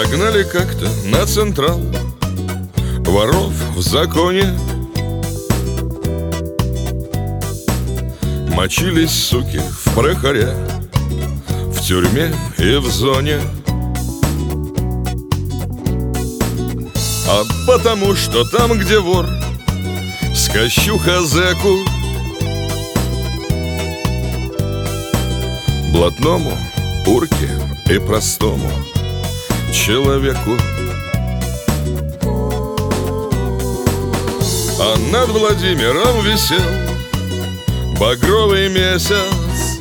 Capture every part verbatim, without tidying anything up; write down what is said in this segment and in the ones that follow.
Загнали как-то на Централ воров в законе. Мочились, суки, в Прохоре, в тюрьме и в зоне. А потому что там, где вор, скощуха зэку, блатному, урке и простому человеку. А над Владимиром висел багровый месяц,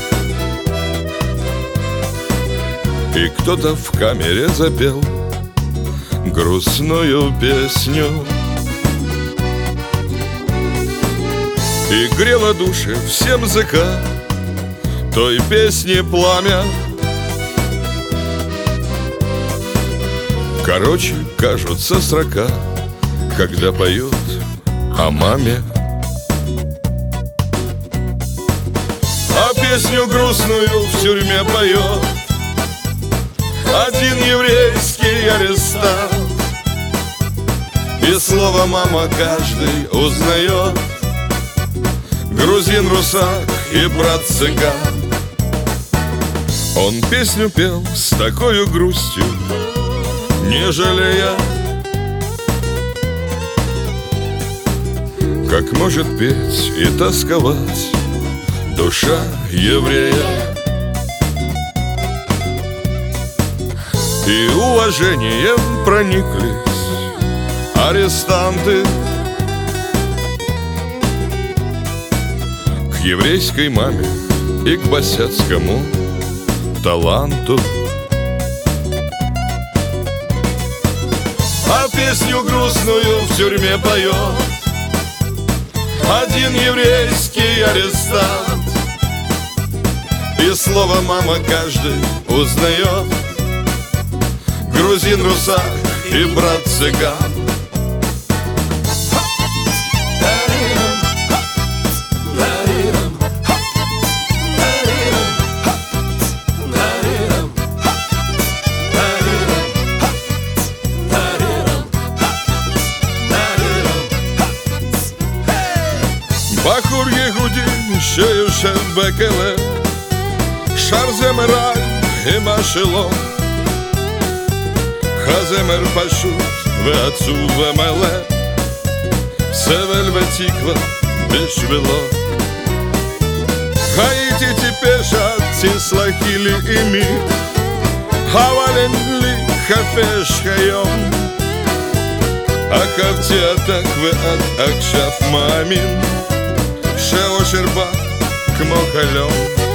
и кто-то в камере запел грустную песню. И грело души всем языка той песни пламя. Короче, кажутся строка, когда поет о маме. А песню грустную в тюрьме поет один еврейский арестант, и слово «мама» каждый узнает: грузин, русак и брат-цыган. Он песню пел с такой грустью, не жалея, как может петь и тосковать душа еврея. И уважением прониклись арестанты к еврейской маме и к босяцкому таланту. А песню грустную в тюрьме поет один еврейский арестант, и слово «мама» каждый узнает: грузин, русак и брат-цыган. Бахур Егуди, שיושב בכלא, שר זמרה עם השלום, הזמר פשוט ועצוב ומלא, סבל ותקווה בשבילו. הייתי טיפש עד תסלחי לי אמי, אבל אין לי חפש כיום, עקבתי עתק ועד עכשיו מאמין שאושר בא כמו חלום.